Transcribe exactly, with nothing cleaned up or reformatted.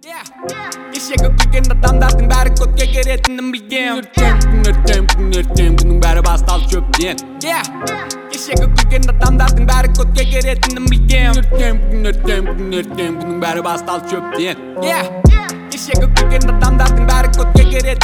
Кешегі күлген адамдардың бәрі көтке керетінін білгем. Күн ертем, күн ертем, күннің бәрі басталып шөптен. Кешегі күлген адамдардың бәрі көтке керетінін білгем. Күн ертем, күн ертем, күннің бәрі басталып шөптен. Кешегі күлген адамдардың бәрі көтке керетінін